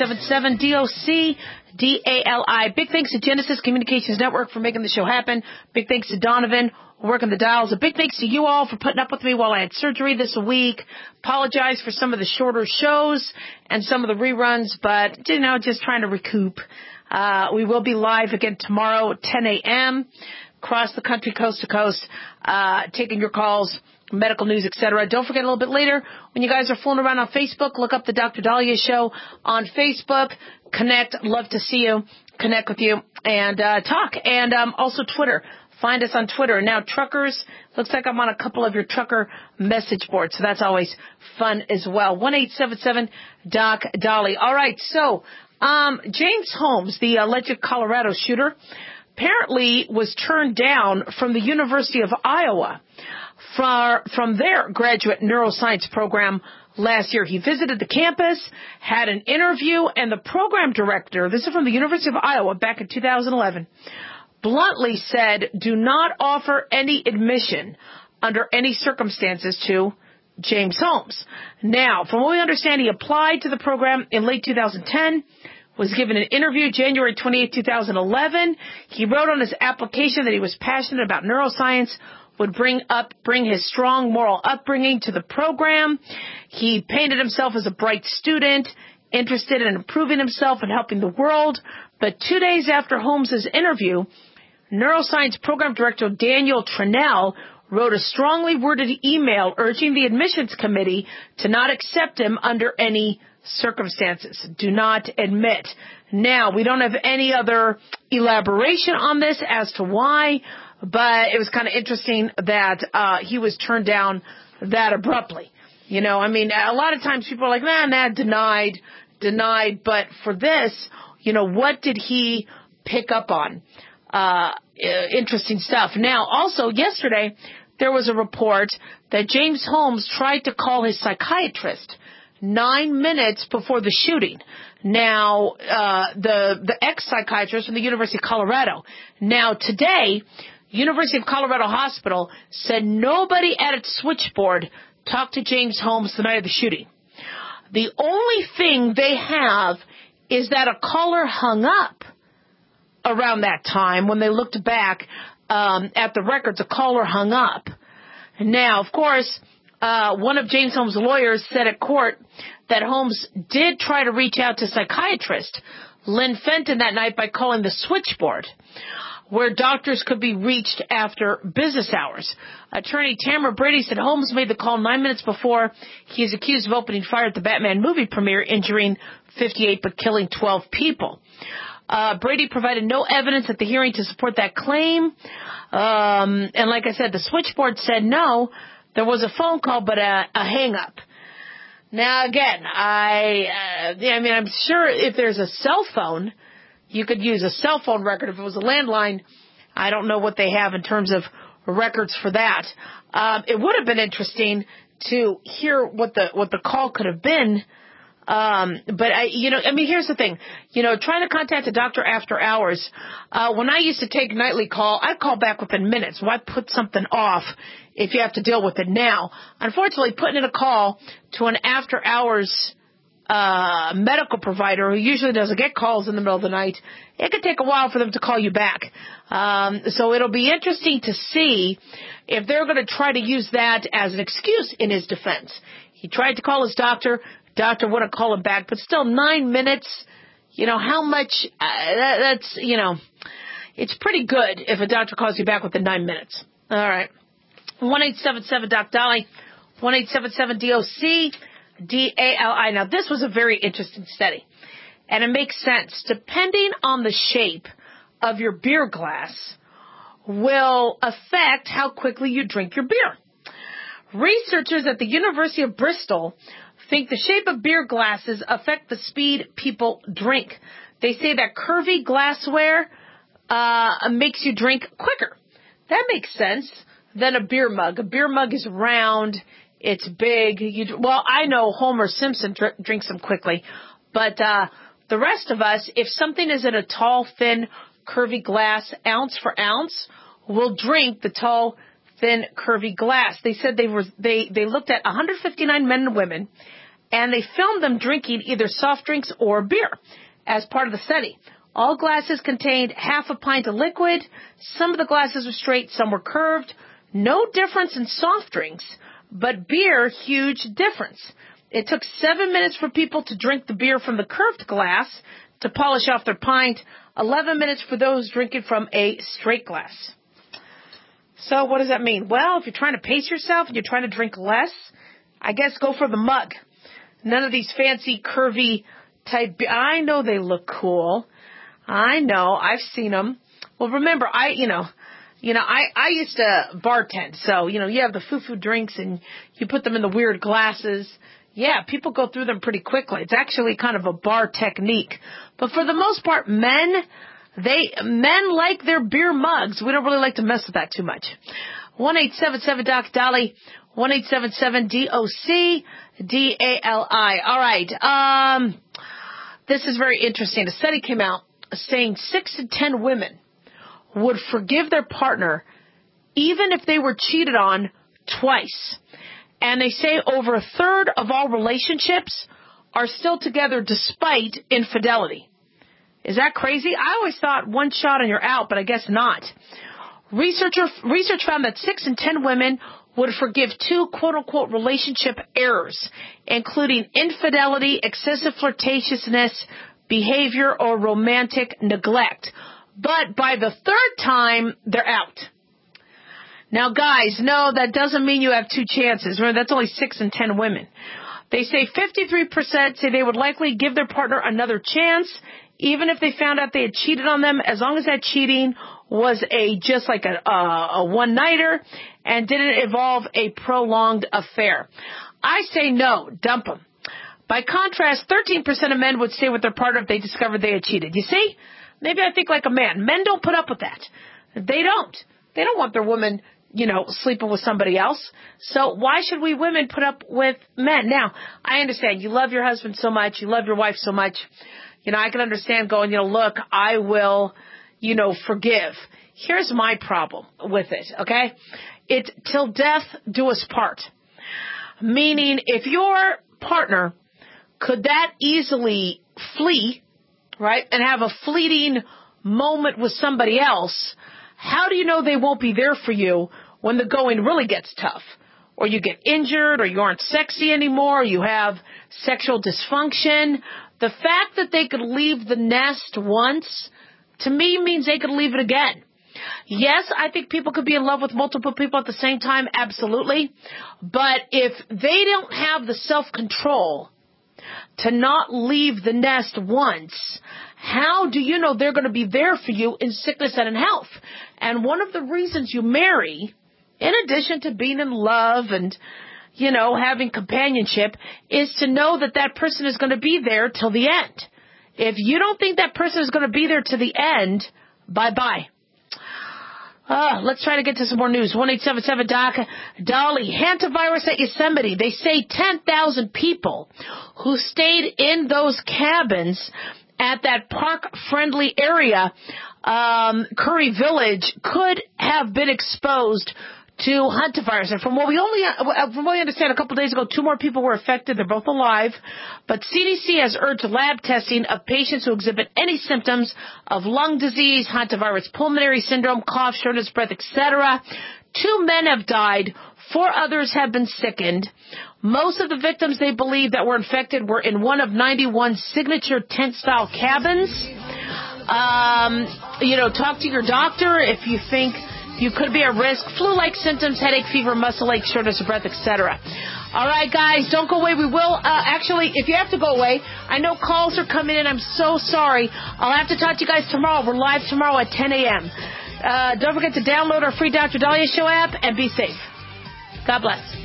1-877-DOC-DALI. Big thanks to Genesis Communications Network for making the show happen. Big thanks to Donovan working the dials. A big thanks to you all for putting up with me while I had surgery this week. Apologize for some of the shorter shows and some of the reruns, but, just trying to recoup. We will be live again tomorrow at 10 a.m. across the country, coast to coast, taking your calls, medical news, etc. Don't forget a little bit later, when you guys are fooling around on Facebook, look up the Dr. Dahlia Show on Facebook. Connect. Love to see you. Connect with you and talk. And also Twitter. Find us on Twitter. Now, truckers, looks like I'm on a couple of your trucker message boards, so that's always fun as well. 1-877-DOC-DALI. All right, so James Holmes, the alleged Colorado shooter, apparently was turned down from the University of Iowa from their graduate neuroscience program last year. He visited the campus, had an interview, and the program director, this is from the University of Iowa back in 2011, bluntly said, do not offer any admission under any circumstances to James Holmes. Now, from what we understand, he applied to the program in late 2010, was given an interview January 28, 2011. He wrote on his application that he was passionate about neuroscience, would bring his strong moral upbringing to the program. He painted himself as a bright student, interested in improving himself and helping the world. But 2 days after Holmes' interview, neuroscience program director Daniel Trinell wrote a strongly worded email urging the admissions committee to not accept him under any circumstances. Do not admit. Now, we don't have any other elaboration on this as to why, but it was kind of interesting that he was turned down that abruptly. You know, I mean, a lot of times people are like, denied. But for this, you know, what did he pick up on? Interesting stuff. Now, also yesterday, there was a report that James Holmes tried to call his psychiatrist 9 minutes before the shooting. Now, the ex-psychiatrist from the University of Colorado. Now, today, University of Colorado Hospital said nobody at its switchboard talked to James Holmes the night of the shooting. The only thing they have is that a caller hung up around that time. When they looked back at the records, a caller hung up. Now, of course, one of James Holmes' lawyers said at court that Holmes did try to reach out to psychiatrist Lynn Fenton that night by calling the switchboard, where doctors could be reached after business hours. Attorney Tamara Brady said Holmes made the call 9 minutes before he is accused of opening fire at the Batman movie premiere, injuring 58 but killing 12 people. Brady provided no evidence at the hearing to support that claim. And like I said, the switchboard said no, there was a phone call, but a hang-up. Now, again, I'm sure if there's a cell phone, you could use a cell phone record. If it was a landline, I don't know what they have in terms of records for that. It would have been interesting to hear what the call could have been. But here's the thing, trying to contact a doctor after hours. When I used to take nightly call, I'd call back within minutes. Why put something off if you have to deal with it now? Unfortunately, putting in a call to an after hours medical provider who usually doesn't get calls in the middle of the night, it could take a while for them to call you back. So it'll be interesting to see if they're going to try to use that as an excuse in his defense. He tried to call his doctor. Doctor wouldn't call him back, but still 9 minutes, how much, that's, it's pretty good if a doctor calls you back within 9 minutes. All right. 1-877-DOC-DOLLY, 1-877-DOC-DALI. Now, this was a very interesting study, and it makes sense. Depending on the shape of your beer glass will affect how quickly you drink your beer. Researchers at the University of Bristol think the shape of beer glasses affect the speed people drink. They say that curvy glassware makes you drink quicker. That makes sense than a beer mug. A beer mug is round. It's big. I know Homer Simpson drinks them quickly. But the rest of us, if something is in a tall, thin, curvy glass, ounce for ounce, will drink the tall, thin, curvy glass. They said they looked at 159 men and women, and they filmed them drinking either soft drinks or beer as part of the study. All glasses contained half a pint of liquid. Some of the glasses were straight, some were curved. No difference in soft drinks, but beer, huge difference. It took 7 minutes for people to drink the beer from the curved glass to polish off their pint, 11 minutes for those drinking from a straight glass. So what does that mean? Well, if you're trying to pace yourself and you're trying to drink less, I guess go for the mug. None of these fancy, curvy type. I know they look cool. I know. I've seen them. Well, remember, I used to bartend. So, you have the foo-foo drinks and you put them in the weird glasses. Yeah, people go through them pretty quickly. It's actually kind of a bar technique. But for the most part, men like their beer mugs. We don't really like to mess with that too much. 1-877-DOC-DOLLY, 1-877-DOC-DALI. All right. This is very interesting. A study came out saying 6 in 10 women would forgive their partner even if they were cheated on twice. And they say over a third of all relationships are still together despite infidelity. Is that crazy? I always thought one shot and you're out, but I guess not. Research found that 6 in 10 women would forgive 2 quote-unquote relationship errors, including infidelity, excessive flirtatiousness, behavior, or romantic neglect. But by the third time, they're out. Now, guys, no, that doesn't mean you have 2 chances. Remember, that's only 6 in 10 women. They say 53% say they would likely give their partner another chance, even if they found out they had cheated on them, as long as that cheating was just like a one-nighter and didn't involve a prolonged affair. I say no, dump them. By contrast, 13% of men would stay with their partner if they discovered they had cheated. You see? Maybe I think like a man. Men don't put up with that. They don't. They don't want their woman, sleeping with somebody else. So why should we women put up with men? Now, I understand you love your husband so much. You love your wife so much. I can understand going, look, I will, forgive. Here's my problem with it, okay? It's till death do us part. Meaning, if your partner could that easily flee, right, and have a fleeting moment with somebody else, how do you know they won't be there for you when the going really gets tough? Or you get injured, or you aren't sexy anymore, or you have sexual dysfunction. The fact that they could leave the nest once, to me, means they could leave it again. Yes, I think people could be in love with multiple people at the same time, absolutely. But if they don't have the self-control to not leave the nest once, how do you know they're going to be there for you in sickness and in health? And one of the reasons you marry, in addition to being in love and, having companionship, is to know that that person is going to be there till the end. If you don't think that person is going to be there to the end, bye-bye. Let's try to get to some more news. 1-877-DOC-DOLLY. Hantavirus at Yosemite. They say 10,000 people who stayed in those cabins at that park-friendly area, Curry Village, could have been exposed to hantavirus. And from what we understand, a couple days ago, 2 more people were affected. They're both alive. But CDC has urged lab testing of patients who exhibit any symptoms of lung disease, hantavirus pulmonary syndrome, cough, shortness of breath, etc. 2 men have died. 4 others have been sickened. Most of the victims they believe that were infected were in one of 91 signature tent-style cabins. Talk to your doctor if you think you could be at risk. Flu-like symptoms, headache, fever, muscle ache, shortness of breath, etc. All right, guys, don't go away. We will, actually, if you have to go away, I know calls are coming in. I'm so sorry. I'll have to talk to you guys tomorrow. We're live tomorrow at 10 a.m. Don't forget to download our free Dr. Dahlia Show app and be safe. God bless.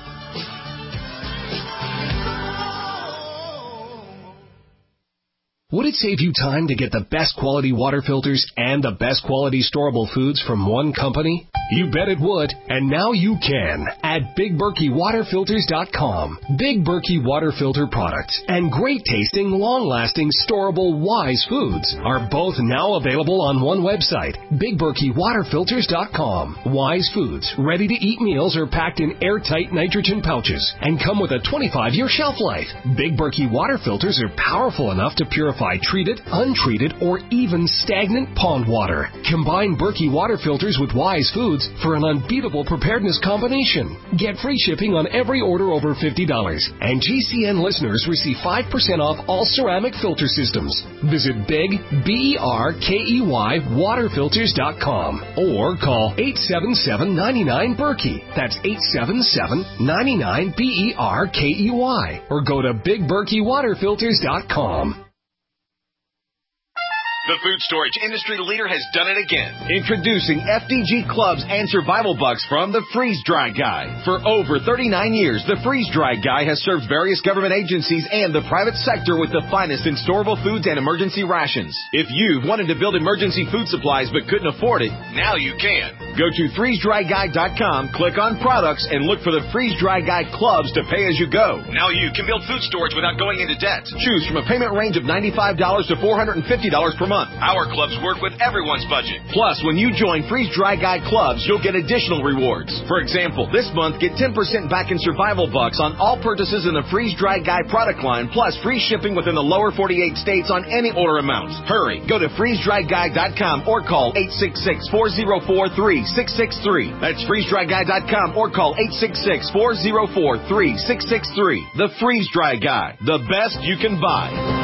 Would it save you time to get the best quality water filters and the best quality storable foods from one company? You bet it would, and now you can at BigBerkeyWaterFilters.com. Big Berkey Water Filter products and great tasting, long-lasting, storable Wise foods are both now available on one website, BigBerkeyWaterFilters.com. Wise foods, ready-to-eat meals are packed in airtight nitrogen pouches and come with a 25-year shelf life. Big Berkey Water Filters are powerful enough to purify treated, untreated, or even stagnant pond water. Combine Berkey Water Filters with Wise foods for an unbeatable preparedness combination. Get free shipping on every order over $50. And GCN listeners receive 5% off all ceramic filter systems. Visit BigBerkeyWaterFilters.com or call 877-99-BERKEY. That's 877-99-BERKEY. Or go to BigBerkeyWaterFilters.com.
The food storage industry leader has done it again. Introducing FDG Clubs and Survival Bucks from the Freeze Dry Guy. For over 39 years, the Freeze Dry Guy has served various government agencies and the private sector with the finest in storable foods and emergency rations. If you've wanted to build emergency food supplies but couldn't afford it, now you can. Go to freezedryguy.com, click on products, and look for the Freeze Dry Guy Clubs to pay as you go. Now you can build food storage without going into debt. Choose from a payment range of $95 to $450 per month. Our clubs work with everyone's budget. Plus, when you join Freeze Dry Guy Clubs, you'll get additional rewards. For example, this month, get 10% back in Survival Bucks on all purchases in the Freeze Dry Guy product line, plus free shipping within the lower 48 states on any order amount. Hurry, go to freezedryguy.com or call 866-404-3663. That's freezedryguy.com or call 866-404-3663. The Freeze Dry Guy, the best you can buy.